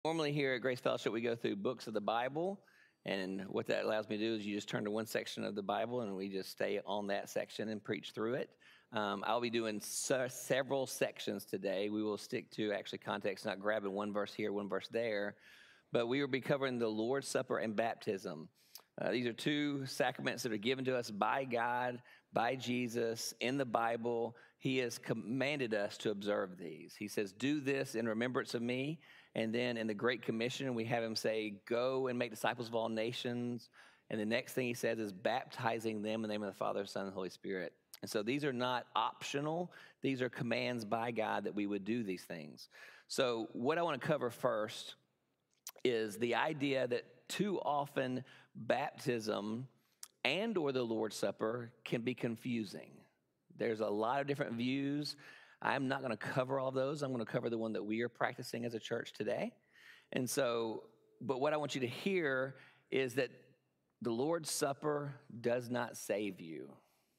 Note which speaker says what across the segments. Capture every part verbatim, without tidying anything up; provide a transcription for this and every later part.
Speaker 1: Normally here at Grace Fellowship, we go through books of the Bible, and what that allows me to do is you just turn to one section of the Bible, and we just stay on that section and preach through it. Um, I'll be doing se- several sections today. We will stick to actually context, not grabbing one verse here, one verse there, but we will be covering the Lord's Supper and baptism. Uh, these are two sacraments that are given to us by God, by Jesus, in the Bible. He has commanded us to observe these. He says, do this in remembrance of me. And then in the Great Commission, we have him say, go and make disciples of all nations. And the next thing he says is baptizing them in the name of the Father, Son, and Holy Spirit. And so these are not optional. These are commands by God that we would do these things. So what I want to cover first is the idea that too often baptism and or the Lord's Supper can be confusing. There's a lot of different views. I'm not going to cover all those. I'm going to cover the one that we are practicing as a church today. And so, but what I want you to hear is that the Lord's Supper does not save you.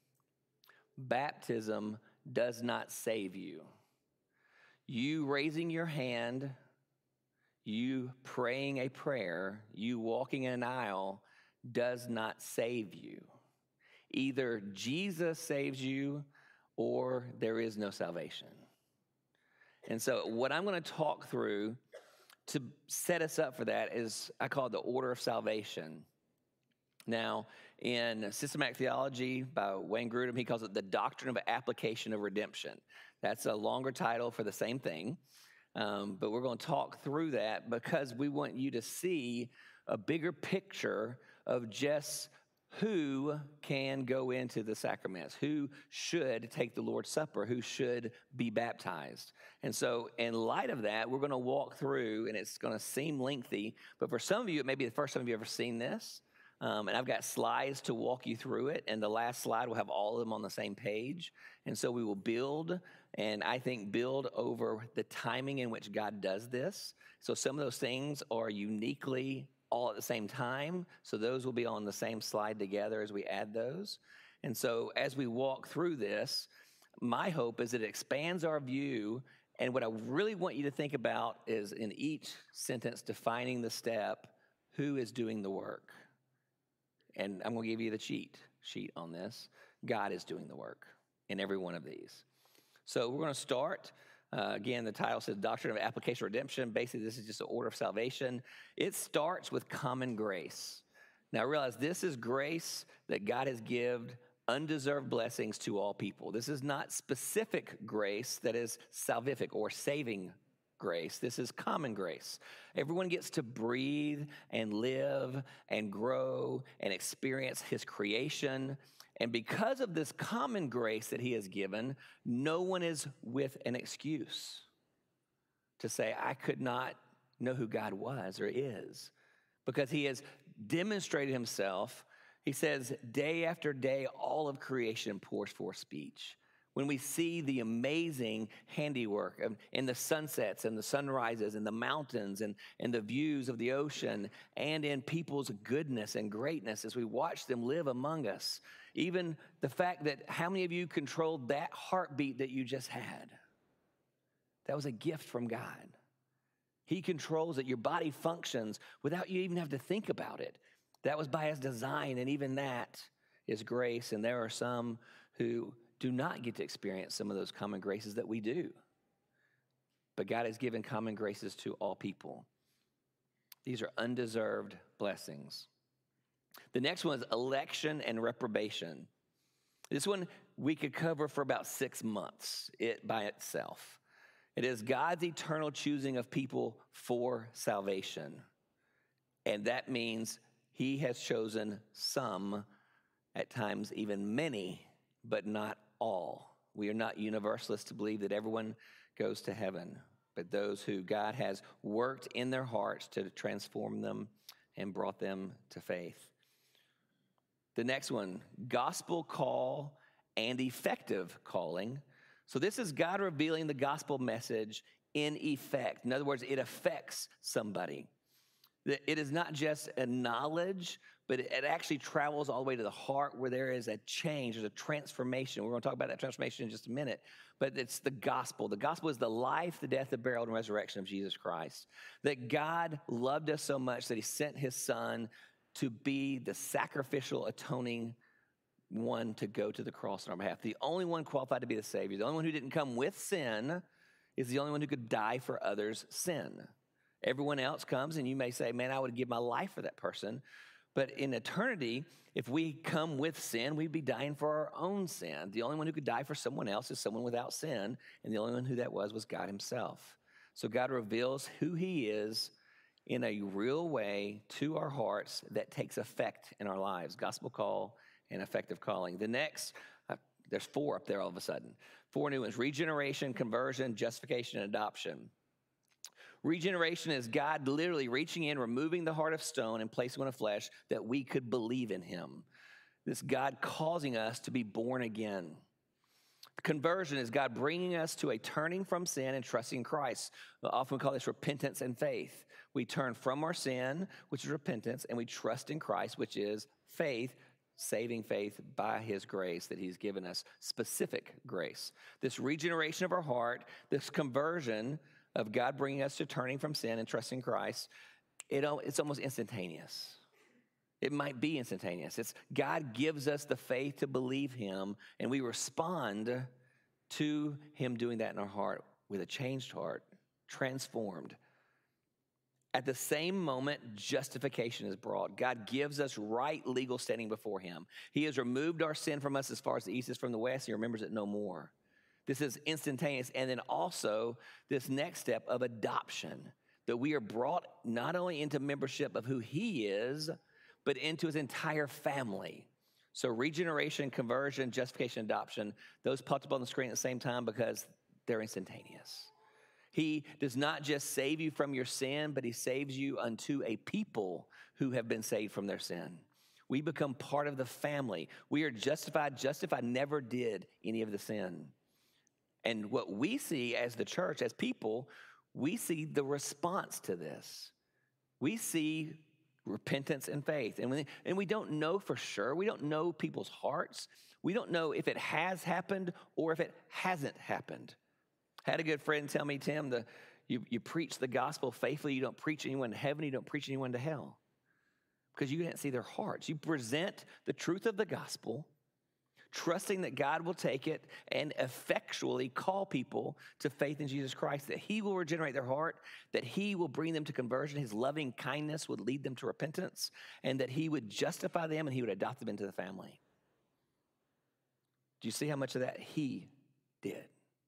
Speaker 1: Baptism does not save you. You raising your hand, you praying a prayer, you walking in an aisle does not save you. Either Jesus saves you or there is no salvation. And so what I'm going to talk through to set us up for that is I call it the order of salvation. Now, in Systematic Theology by Wayne Grudem, he calls it the doctrine of application of redemption. That's a longer title for the same thing. Um, but we're going to talk through that because we want you to see a bigger picture of just who can go into the sacraments, who should take the Lord's Supper, who should be baptized. And so in light of that, we're going to walk through, and it's going to seem lengthy, but for some of you, it may be the first time you've ever seen this. Um, and I've got slides to walk you through it, and the last slide will have all of them on the same page. And so we will build, and I think build over the timing in which God does this. So some of those things are uniquely all at the same time, so those will be on the same slide together as we add those. And so as we walk through this, my hope is that it expands our view, and what I really want you to think about is in each sentence defining the step, who is doing the work? And I'm going to give you the cheat sheet on this. God is doing the work in every one of these. So we're going to start. Uh, again, the title says Doctrine of Application of Redemption. Basically, this is just an order of salvation. It starts with common grace. Now, realize this is grace that God has given undeserved blessings to all people. This is not specific grace that is salvific or saving grace. This is common grace. Everyone gets to breathe and live and grow and experience his creation. And because of this common grace that he has given, no one is with an excuse to say, I could not know who God was or is, because he has demonstrated himself. He says, day after day, all of creation pours forth speech. When we see the amazing handiwork of, in the sunsets and the sunrises and the mountains and, and the views of the ocean and in people's goodness and greatness as we watch them live among us, even the fact that how many of you controlled that heartbeat that you just had? That was a gift from God. He controls it. Your body functions without you even have to think about it. That was by his design, and even that is grace. And there are some who do not get to experience some of those common graces that we do. But God has given common graces to all people. These are undeserved blessings. The next one is election and reprobation. This one we could cover for about six months, it by itself. It is God's eternal choosing of people for salvation. And that means he has chosen some, at times even many, but not all. We are not universalists to believe that everyone goes to heaven, but those who God has worked in their hearts to transform them and brought them to faith. The next one, gospel call and effective calling. So this is God revealing the gospel message in effect. In other words, it affects somebody. That it is not just a knowledge, but it, it actually travels all the way to the heart where there is a change, there's a transformation. We're going to talk about that transformation in just a minute, but it's the gospel. The gospel is the life, the death, the burial, and resurrection of Jesus Christ. That God loved us so much that he sent his son to be the sacrificial, atoning one to go to the cross on our behalf. The only one qualified to be the Savior, the only one who didn't come with sin, is the only one who could die for others' sin. Everyone else comes, and you may say, man, I would give my life for that person. But in eternity, if we come with sin, we'd be dying for our own sin. The only one who could die for someone else is someone without sin, and the only one who that was was God himself. So God reveals who he is in a real way to our hearts that takes effect in our lives. Gospel call and effective calling. The next, uh, there's four up there all of a sudden. Four new ones: regeneration, conversion, justification, and adoption. Regeneration is God literally reaching in, removing the heart of stone and placing one of flesh that we could believe in him. This God causing us to be born again. Conversion is God bringing us to a turning from sin and trusting in Christ. We often call this repentance and faith. We turn from our sin, which is repentance, and we trust in Christ, which is faith, saving faith by his grace that he's given us, specific grace. This regeneration of our heart, this conversion of God bringing us to turning from sin and trusting Christ, it, it's almost instantaneous. It might be instantaneous. It's God gives us the faith to believe him, and we respond to him doing that in our heart with a changed heart, transformed. At the same moment, justification is brought. God gives us right legal standing before him. He has removed our sin from us as far as the east is from the west. He remembers it no more. This is instantaneous. And then also this next step of adoption, that we are brought not only into membership of who he is, but into his entire family. So regeneration, conversion, justification, adoption, those popped up on the screen at the same time because they're instantaneous. He does not just save you from your sin, but he saves you unto a people who have been saved from their sin. We become part of the family. We are justified. Justified never did any of the sin. And what we see as the church, as people, we see the response to this. We see repentance and faith. And we, and we don't know for sure. We don't know people's hearts. We don't know if it has happened or if it hasn't happened. I had a good friend tell me, Tim, the, you, you preach the gospel faithfully. You don't preach anyone to heaven. You don't preach anyone to hell. Because you didn't see their hearts. You present the truth of the gospel, trusting that God will take it and effectually call people to faith in Jesus Christ, that he will regenerate their heart, that he will bring them to conversion, his loving kindness would lead them to repentance, and that he would justify them and he would adopt them into the family. Do you see how much of that he did?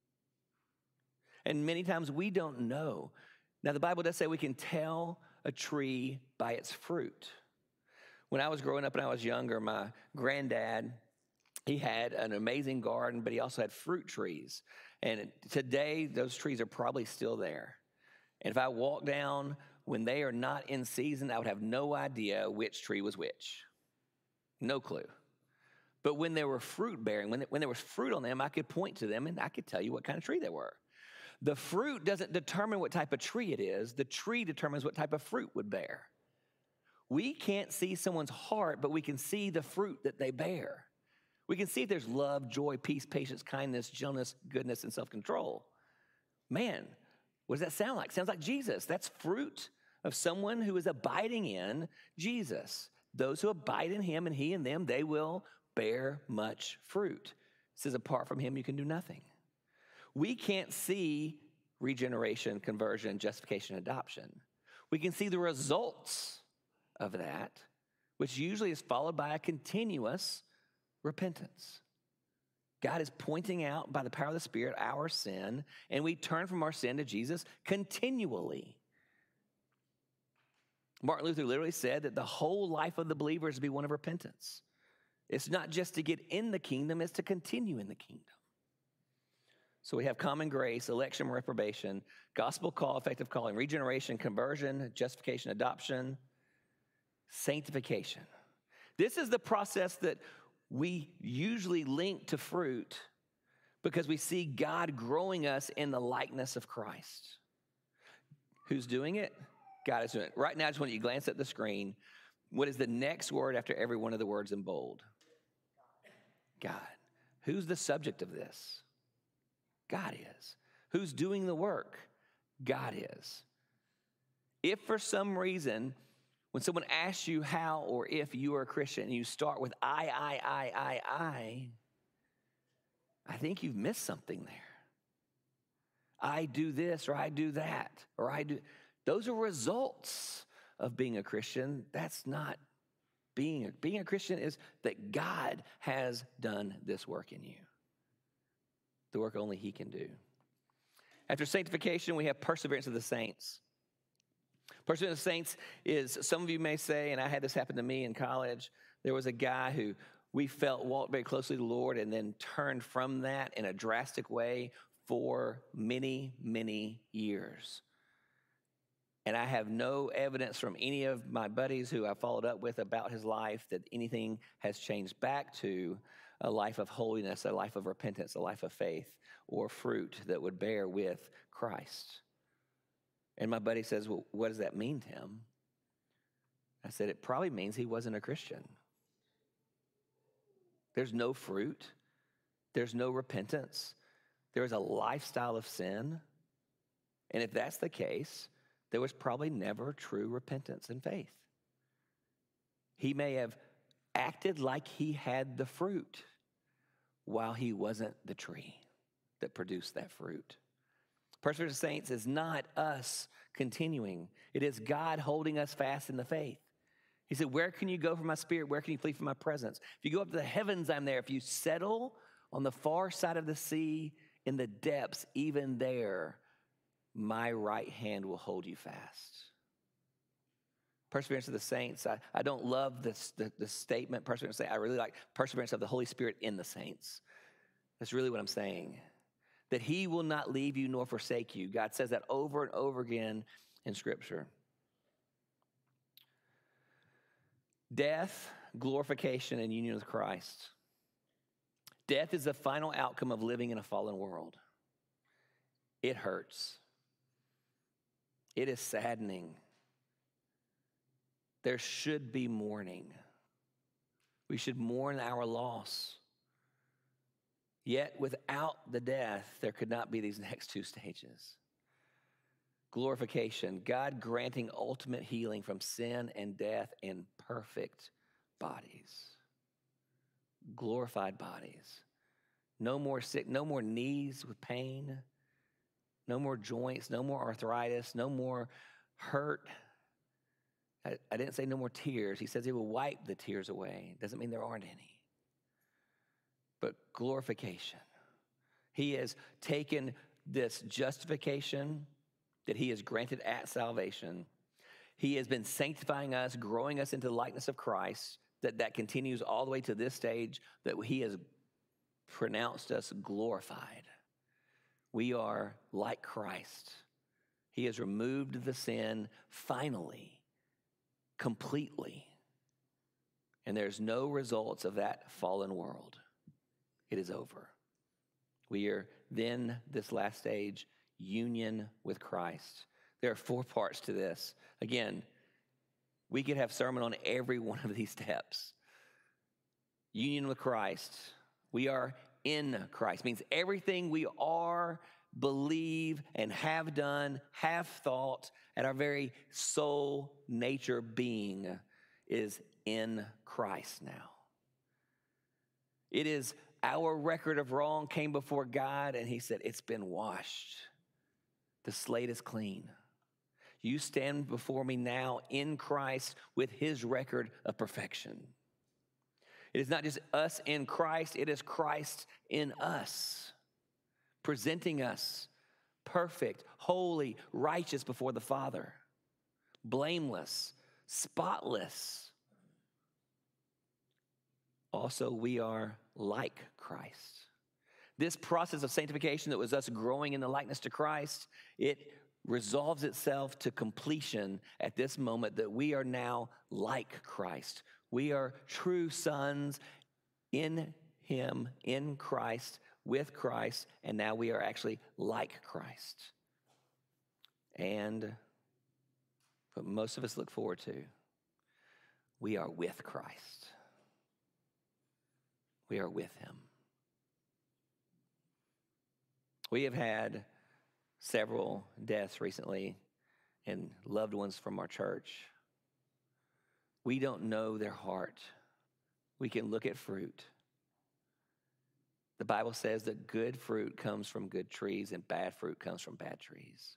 Speaker 1: And many times we don't know. Now, the Bible does say we can tell a tree by its fruit. When I was growing up and I was younger, my granddad, he had an amazing garden, but he also had fruit trees. And today, those trees are probably still there. And if I walk down when they are not in season, I would have no idea which tree was which. No clue. But when they were fruit bearing, when, when there was fruit on them, I could point to them and I could tell you what kind of tree they were. The fruit doesn't determine what type of tree it is. The tree determines what type of fruit would bear. We can't see someone's heart, but we can see the fruit that they bear. We can see if there's love, joy, peace, patience, kindness, gentleness, goodness, and self-control. Man, what does that sound like? Sounds like Jesus. That's fruit of someone who is abiding in Jesus. Those who abide in him and he and them, they will bear much fruit. It says, apart from him, you can do nothing. We can't see regeneration, conversion, justification, adoption. We can see the results of that, which usually is followed by a continuous repentance. God is pointing out by the power of the Spirit our sin, and we turn from our sin to Jesus continually. Martin Luther literally said that the whole life of the believer is to be one of repentance. It's not just to get in the kingdom, it's to continue in the kingdom. So we have common grace, election, reprobation, gospel call, effective calling, regeneration, conversion, justification, adoption, sanctification. This is the process that we usually link to fruit because we see God growing us in the likeness of Christ. Who's doing it? God is doing it. Right now, I just want you to glance at the screen. What is the next word after every one of the words in bold? God. Who's the subject of this? God is. Who's doing the work? God is. If for some reason, when someone asks you how or if you are a Christian, and you start with I, I, I, I, I, I think you've missed something there. I do this or I do that or I do. Those are results of being a Christian. That's not being a, being a Christian is that God has done this work in you. The work only he can do. After sanctification, we have perseverance of the saints. Perseverance of the saints is, some of you may say, and I had this happen to me in college, there was a guy who we felt walked very closely to the Lord and then turned from that in a drastic way for many, many years. And I have no evidence from any of my buddies who I followed up with about his life that anything has changed back to a life of holiness, a life of repentance, a life of faith, or fruit that would bear with Christ. And my buddy says, well, what does that mean, Tim? I said, it probably means he wasn't a Christian. There's no fruit. There's no repentance. There is a lifestyle of sin. And if that's the case, there was probably never true repentance and faith. He may have acted like he had the fruit while he wasn't the tree that produced that fruit. Perseverance of saints is not us continuing. It is God holding us fast in the faith. He said, where can you go from my spirit? Where can you flee from my presence? If you go up to the heavens, I'm there. If you settle on the far side of the sea, in the depths, even there, my right hand will hold you fast. Perseverance of the saints. I, I don't love this the, the statement, perseverance of the saints. I really like perseverance of the Holy Spirit in the saints. That's really what I'm saying. That he will not leave you nor forsake you. God says that over and over again in Scripture. Death, glorification, and union with Christ. Death is the final outcome of living in a fallen world. It hurts. It is saddening. There should be mourning. We should mourn our loss. Yet without the death, there could not be these next two stages. Glorification, God granting ultimate healing from sin and death in perfect bodies. Glorified bodies. No more sick, no more knees with pain. No more joints, no more arthritis, no more hurt. I, I didn't say no more tears. He says he will wipe the tears away. Doesn't mean there aren't any. But glorification. He has taken this justification that he has granted at salvation. He has been sanctifying us, growing us into the likeness of Christ, that that continues all the way to this stage that he has pronounced us glorified. We are like Christ. He has removed the sin finally, completely. And there's no results of that fallen world. It is over. We are then, this last stage, union with Christ. There are four parts to this. Again, we could have sermon on every one of these steps. Union with Christ. We are in Christ. Means everything we are, believe, and have done, have thought, at our very soul, nature, being is in Christ now. It is our record of wrong came before God, and he said, it's been washed. The slate is clean. You stand before me now in Christ with his record of perfection. It is not just us in Christ, it is Christ in us, presenting us perfect, holy, righteous before the Father, blameless, spotless. Also, we are like Christ. This process of sanctification that was us growing in the likeness to Christ, it resolves itself to completion at this moment that we are now like Christ. We are true sons in him, in Christ, with Christ, and now we are actually like Christ. And but most of us look forward to. We are with Christ. We are with him. We have had several deaths recently and loved ones from our church. We don't know their heart. We can look at fruit. The Bible says that good fruit comes from good trees and bad fruit comes from bad trees.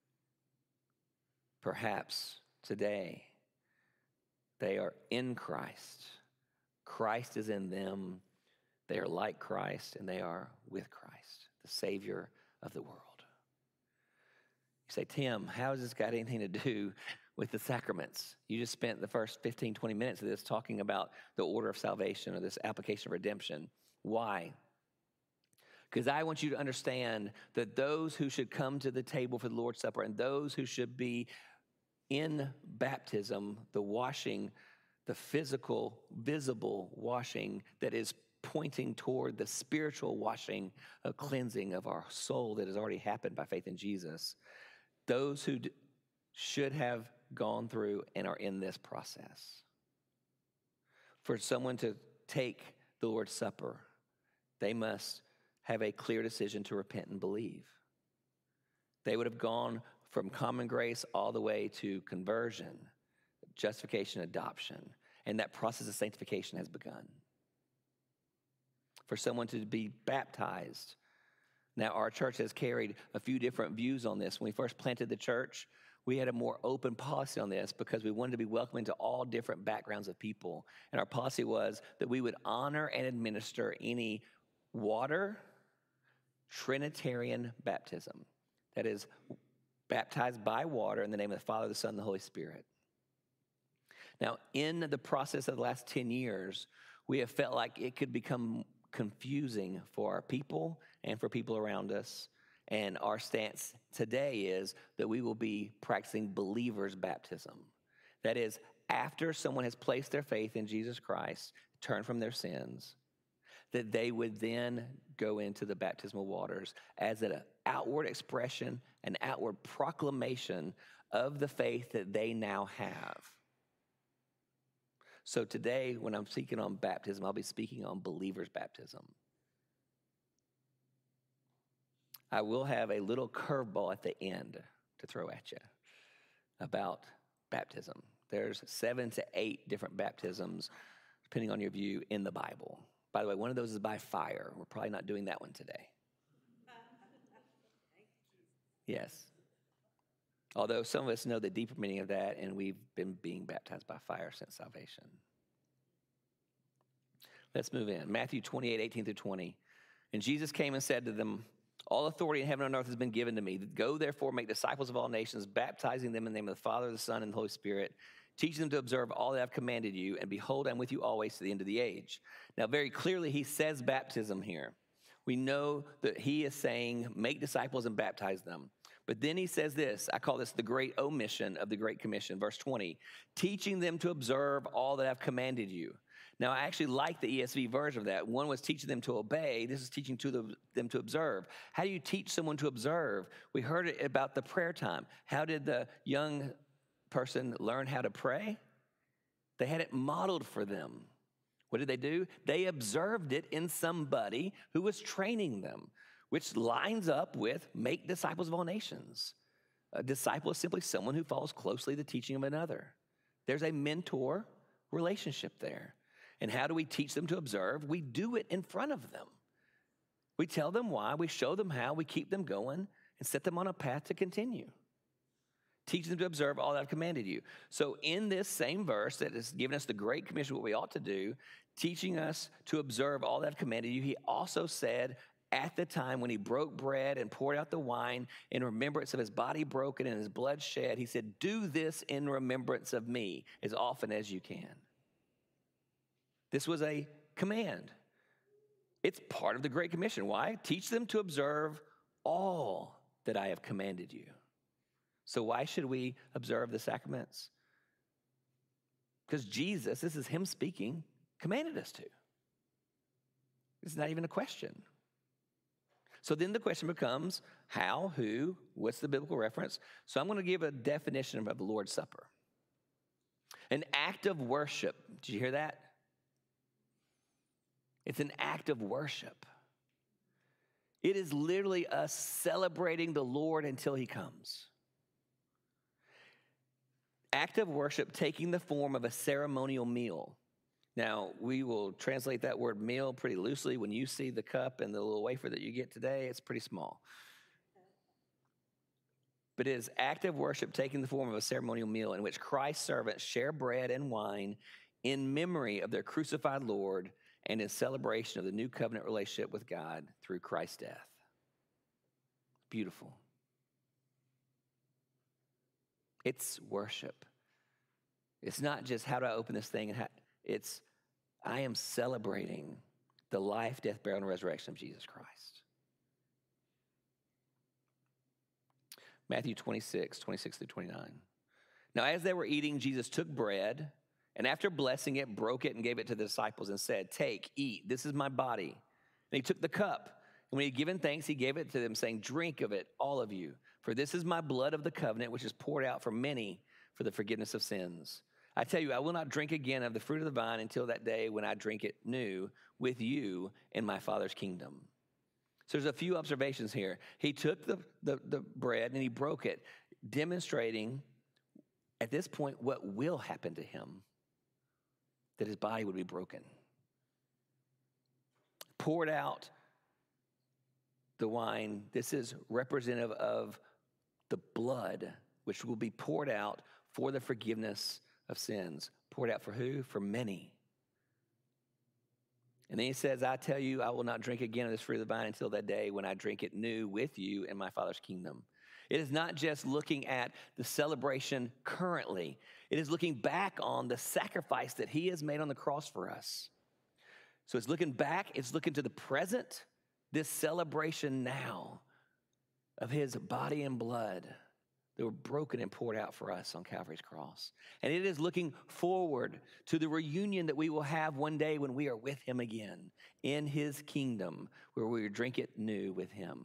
Speaker 1: Perhaps today they are in Christ. Christ is in them. They are like Christ and they are with Christ, the Savior of the world. You say, Tim, how has this got anything to do with the sacraments? You just spent the first fifteen, twenty minutes of this talking about the order of salvation or this application of redemption. Why? Because I want you to understand that those who should come to the table for the Lord's Supper and those who should be in baptism, the washing, the physical, visible washing that is pointing toward the spiritual washing, a cleansing of our soul that has already happened by faith in Jesus, those who d- should have gone through and are in this process. For someone to take the Lord's Supper, they must have a clear decision to repent and believe. They would have gone from common grace all the way to conversion, justification, adoption, and that process of sanctification has begun. For someone to be baptized. Now, our church has carried a few different views on this. When we first planted the church, we had a more open policy on this because we wanted to be welcoming to all different backgrounds of people. And our policy was that we would honor and administer any water Trinitarian baptism. That is, baptized by water in the name of the Father, the Son, and the Holy Spirit. Now, in the process of the last ten years, we have felt like it could become confusing for our people and for people around us. And our stance today is that we will be practicing believers' baptism. That is, after someone has placed their faith in Jesus Christ, turned from their sins, that they would then go into the baptismal waters as an outward expression, an outward proclamation of the faith that they now have. So today, when I'm speaking on baptism, I'll be speaking on believers' baptism. I will have a little curveball at the end to throw at you about baptism. There's seven to eight different baptisms, depending on your view, in the Bible. By the way, one of those is by fire. We're probably not doing that one today. Yes. Although some of us know the deeper meaning of that, and we've been being baptized by fire since salvation. Let's move in. Matthew twenty-eight, eighteen through twenty. And Jesus came and said to them, all authority in heaven and on earth has been given to me. Go therefore, make disciples of all nations, baptizing them in the name of the Father, the Son, and the Holy Spirit, teaching them to observe all that I've commanded you, and behold, I'm with you always to the end of the age. Now, very clearly, he says baptism here. We know that he is saying, make disciples and baptize them. But then he says this, I call this the great omission of the Great Commission, verse twenty, teaching them to observe all that I've commanded you. Now, I actually like the E S V version of that. One was teaching them to obey. This is teaching to the, them to observe. How do you teach someone to observe? We heard it about the prayer time. How did the young person learn how to pray? They had it modeled for them. What did they do? They observed it in somebody who was training them, which lines up with make disciples of all nations. A disciple is simply someone who follows closely the teaching of another. There's a mentor relationship there. And how do we teach them to observe? We do it in front of them. We tell them why, we show them how, we keep them going, and set them on a path to continue. Teach them to observe all that I've commanded you. So in this same verse that has given us the Great Commission, what we ought to do, teaching us to observe all that I've commanded you, he also said at the time when he broke bread and poured out the wine in remembrance of his body broken and his blood shed, he said, do this in remembrance of me as often as you can. This was a command. It's part of the Great Commission. Why? Teach them to observe all that I have commanded you. So why should we observe the sacraments? Because Jesus, this is him speaking, commanded us to. It's not even a question. So then the question becomes how, who, what's the biblical reference? So I'm going to give a definition of the Lord's Supper. An act of worship. Did you hear that? It's an act of worship. It is literally us celebrating the Lord until he comes. Act of worship taking the form of a ceremonial meal. Now, we will translate that word meal pretty loosely. When you see the cup and the little wafer that you get today, it's pretty small. But it is active worship taking the form of a ceremonial meal in which Christ's servants share bread and wine in memory of their crucified Lord and in celebration of the new covenant relationship with God through Christ's death. Beautiful. It's worship. It's not just how do I open this thing, and how, it's I am celebrating the life, death, burial, and resurrection of Jesus Christ. Matthew twenty-six, twenty-six through twenty-nine. Now, as they were eating, Jesus took bread, and after blessing it, broke it and gave it to the disciples and said, "Take, eat, this is my body." And he took the cup, and when he had given thanks, he gave it to them, saying, "Drink of it, all of you, for this is my blood of the covenant, which is poured out for many for the forgiveness of sins. I tell you, I will not drink again of the fruit of the vine until that day when I drink it new with you in my Father's kingdom." So there's a few observations here. He took the, the, the bread and he broke it, demonstrating at this point what will happen to him, that his body would be broken. Poured out the wine. This is representative of the blood, which will be poured out for the forgiveness of sins. Poured out for who? For many. And then he says, "I tell you, I will not drink again of this fruit of the vine until that day when I drink it new with you in my Father's kingdom." It is not just looking at the celebration currently. It is looking back on the sacrifice that he has made on the cross for us. So it's looking back, it's looking to the present, this celebration now of his body and blood that were broken and poured out for us on Calvary's cross. And it is looking forward to the reunion that we will have one day when we are with him again in his kingdom, where we will drink it new with him.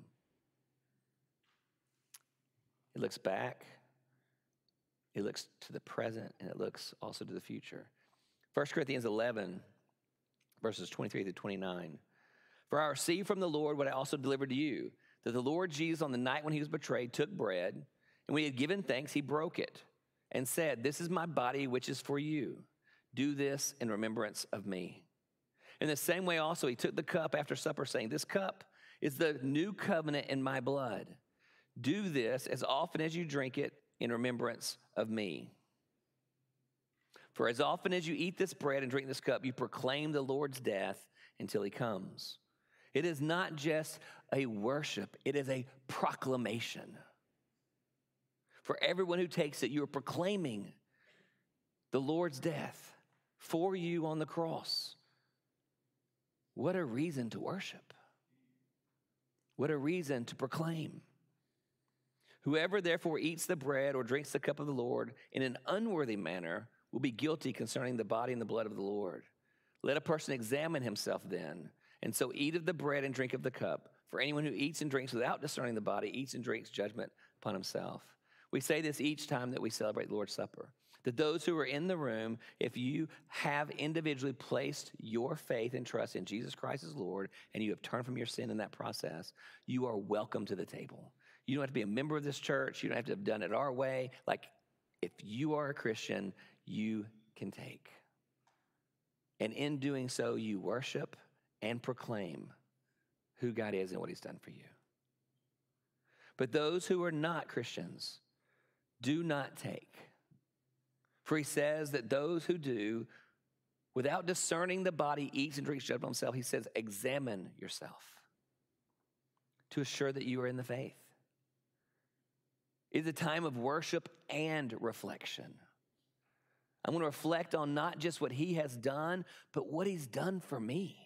Speaker 1: It looks back, it looks to the present, and it looks also to the future. First Corinthians eleven, verses twenty-three through twenty-nine. "For I received from the Lord what I also delivered to you, that the Lord Jesus, on the night when he was betrayed, took bread, and when he had given thanks, he broke it and said, 'This is my body, which is for you. Do this in remembrance of me.' In the same way also, he took the cup after supper, saying, 'This cup is the new covenant in my blood. Do this as often as you drink it in remembrance of me. For as often as you eat this bread and drink this cup, you proclaim the Lord's death until he comes.'" It is not just a worship, it is a proclamation. For everyone who takes it, you are proclaiming the Lord's death for you on the cross. What a reason to worship. What a reason to proclaim. "Whoever therefore eats the bread or drinks the cup of the Lord in an unworthy manner will be guilty concerning the body and the blood of the Lord. Let a person examine himself then, and so eat of the bread and drink of the cup. For anyone who eats and drinks without discerning the body eats and drinks judgment upon himself." We say this each time that we celebrate the Lord's Supper, that those who are in the room, if you have individually placed your faith and trust in Jesus Christ as Lord, and you have turned from your sin in that process, you are welcome to the table. You don't have to be a member of this church. You don't have to have done it our way. Like, if you are a Christian, you can take. And in doing so, you worship and proclaim who God is and what he's done for you. But those who are not Christians, do not take. For he says that those who do, without discerning the body, eats and drinks judgment on himself. He says, examine yourself to assure that you are in the faith. It is a time of worship and reflection. I'm going to reflect on not just what he has done, but what he's done for me.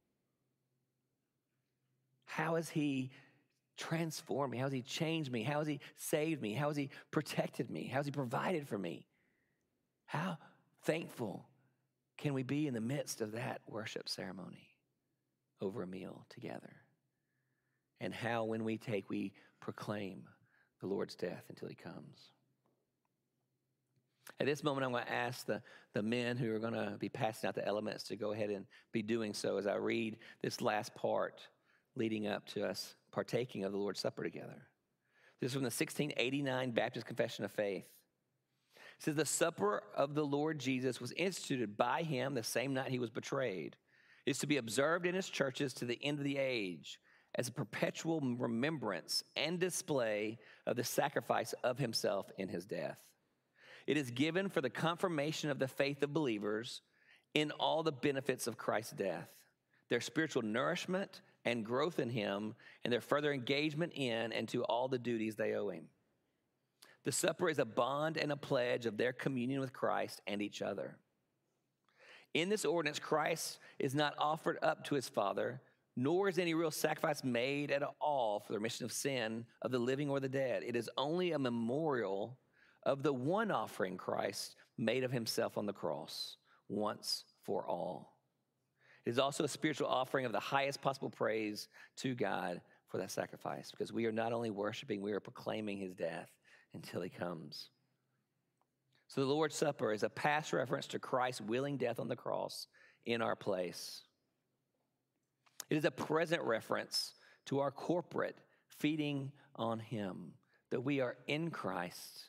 Speaker 1: How has he transformed me? How has he changed me? How has he saved me? How has he protected me? How has he provided for me? How thankful can we be in the midst of that worship ceremony over a meal together? And how, when we take, we proclaim the Lord's death until he comes. At this moment, I'm going to ask the, the men who are going to be passing out the elements to go ahead and be doing so as I read this last part leading up to us partaking of the Lord's Supper together. This is from the sixteen eighty-nine Baptist Confession of Faith. It says, the supper of the Lord Jesus was instituted by him the same night he was betrayed. It is to be observed in his churches to the end of the age as a perpetual remembrance and display of the sacrifice of himself in his death. It is given for the confirmation of the faith of believers in all the benefits of Christ's death, their spiritual nourishment and growth in him, and their further engagement in and to all the duties they owe him. The supper is a bond and a pledge of their communion with Christ and each other. In this ordinance, Christ is not offered up to his Father, nor is any real sacrifice made at all for the remission of sin of the living or the dead. It is only a memorial of the one offering Christ made of himself on the cross, once for all. It is also a spiritual offering of the highest possible praise to God for that sacrifice, because we are not only worshiping, we are proclaiming his death until he comes. So the Lord's Supper is a past reference to Christ's willing death on the cross in our place. It is a present reference to our corporate feeding on him, that we are in Christ,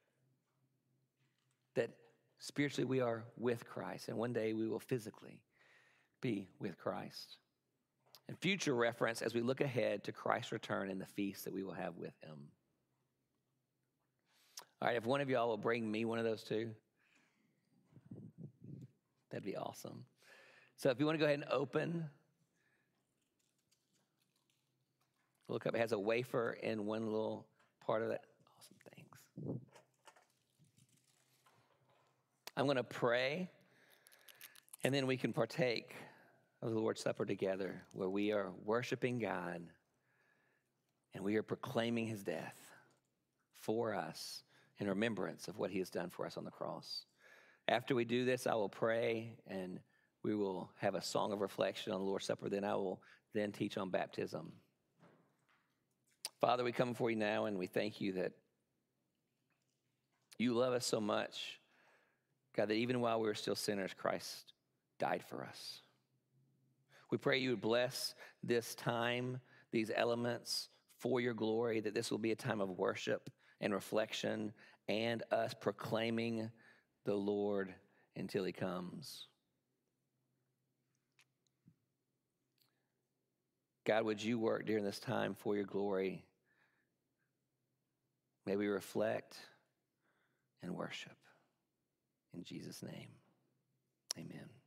Speaker 1: that spiritually we are with Christ, and one day we will physically be with Christ. And future reference as we look ahead to Christ's return and the feast that we will have with him. All right, if one of y'all will bring me one of those too, that'd be awesome. So if you want to go ahead and open, look up, it has a wafer in one little part of that. Awesome, thanks. I'm going to pray, and then we can partake of the Lord's Supper together, where we are worshiping God and we are proclaiming his death for us in remembrance of what he has done for us on the cross. After we do this, I will pray, and we will have a song of reflection on the Lord's Supper. Then I will then teach on baptism. Father, we come before you now, and we thank you that you love us so much, God, that even while we were still sinners, Christ died for us. We pray you would bless this time, these elements for your glory, that this will be a time of worship and reflection and us proclaiming the Lord until he comes. God, would you work during this time for your glory? May we reflect and worship. In Jesus' name, amen.